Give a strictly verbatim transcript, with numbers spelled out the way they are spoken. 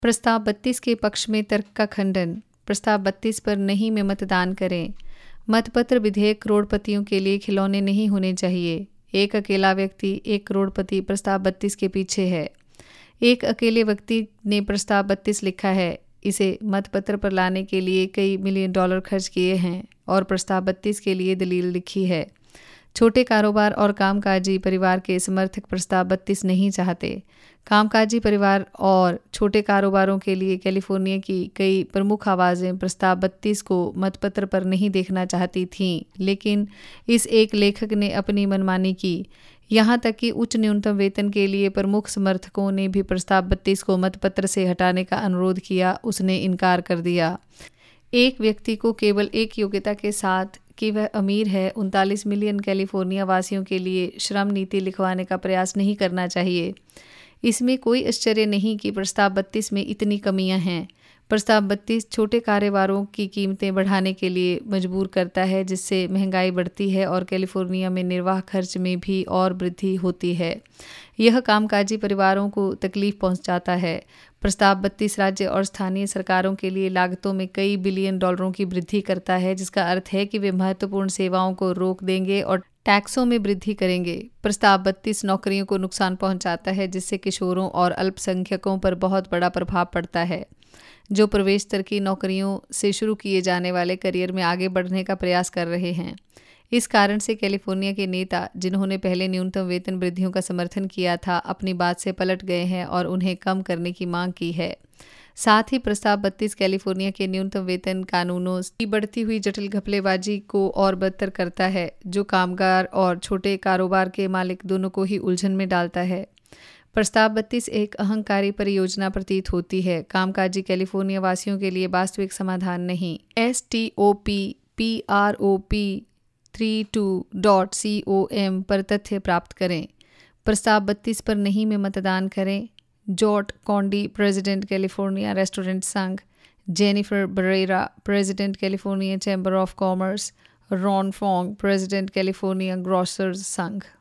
प्रस्ताव बत्तीस के पक्ष में तर्क का खंडन। प्रस्ताव बत्तीस पर नहीं में मतदान करें। मतपत्र विधेयक करोड़पतियों के लिए खिलौने नहीं होने चाहिए। एक अकेला व्यक्ति एक करोड़पति प्रस्ताव बत्तीस के पीछे है। एक अकेले व्यक्ति ने प्रस्ताव बत्तीस लिखा है। इसे मतपत्र पर लाने के लिए कई मिलियन डॉलर खर्च किए हैं और प्रस्ताव बत्तीस के लिए दलील लिखी है। छोटे कारोबार और कामकाजी परिवार के समर्थक प्रस्ताव बत्तीस नहीं चाहते। कामकाजी परिवार और छोटे कारोबारों के लिए कैलिफोर्निया की कई प्रमुख आवाज़ें प्रस्ताव बत्तीस को मतपत्र पर नहीं देखना चाहती थीं, लेकिन इस एक लेखक ने अपनी मनमानी की। यहाँ तक कि उच्च न्यूनतम वेतन के लिए प्रमुख समर्थकों ने भी प्रस्ताव बत्तीस को मतपत्र से हटाने का अनुरोध किया। उसने इनकार कर दिया। एक व्यक्ति को केवल एक योग्यता के साथ कि वह अमीर है उनतालीस मिलियन कैलिफोर्निया वासियों के लिए श्रम नीति लिखवाने का प्रयास नहीं करना चाहिए। इसमें कोई आश्चर्य नहीं कि प्रस्ताव बत्तीस में इतनी कमियां हैं। प्रस्ताव बत्तीस छोटे कारोबारों की कीमतें बढ़ाने के लिए मजबूर करता है, जिससे महंगाई बढ़ती है और कैलिफोर्निया में निर्वाह खर्च में भी और वृद्धि होती है। यह कामकाजी परिवारों को तकलीफ पहुंचाता है। प्रस्ताव बत्तीस राज्य और स्थानीय सरकारों के लिए लागतों में कई बिलियन डॉलरों की वृद्धि करता है, जिसका अर्थ है कि वे महत्वपूर्ण सेवाओं को रोक देंगे और टैक्सों में वृद्धि करेंगे। प्रस्ताव बत्तीस नौकरियों को नुकसान पहुंचाता है, जिससे किशोरों और अल्पसंख्यकों पर बहुत बड़ा प्रभाव पड़ता है, जो प्रवेश स्तर की नौकरियों से शुरू किए जाने वाले करियर में आगे बढ़ने का प्रयास कर रहे हैं। इस कारण से कैलिफोर्निया के नेता, जिन्होंने पहले न्यूनतम वेतन वृद्धियों का समर्थन किया था, अपनी बात से पलट गए हैं और उन्हें कम करने की मांग की है। साथ ही प्रस्ताव बत्तीस कैलिफोर्निया के न्यूनतम वेतन कानूनों की बढ़ती हुई जटिल घपलेबाजी को और बदतर करता है, जो कामगार और छोटे कारोबार के मालिक दोनों को ही उलझन में डालता है। प्रस्ताव बत्तीस एक अहंकारी परियोजना प्रतीत होती है, कामकाजी कैलिफोर्निया वासियों के लिए वास्तविक समाधान नहीं। S T O P P R O P three two dot C O M पर तथ्य प्राप्त करें। प्रस्ताव बत्तीस पर नहीं में मतदान करें। George Condie, president California restaurant संघ। Jennifer Barrera, president California chamber of commerce. Ron Fong, president California grocers संघ।